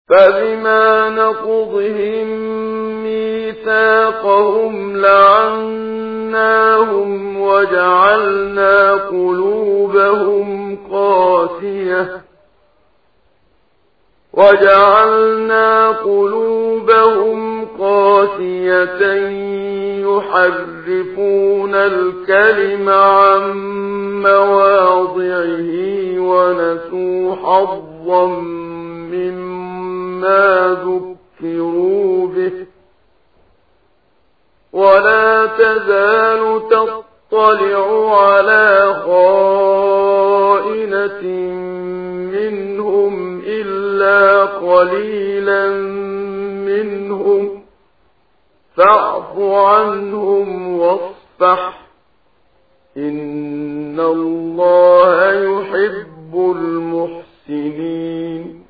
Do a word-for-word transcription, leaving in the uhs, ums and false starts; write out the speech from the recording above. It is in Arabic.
فبما نقضهم ميثاقهم لعناهم وجعلنا قلوبهم قاسية وجعلنا قلوبهم قاسية يحرفون الكلم عن مواضعه ونسوا حظا مما ذكروا به ولا تزال تطلع على خائنة منهم إلا قليلا منهم فاعف عنهم واصفح إن الله يحب المحسنين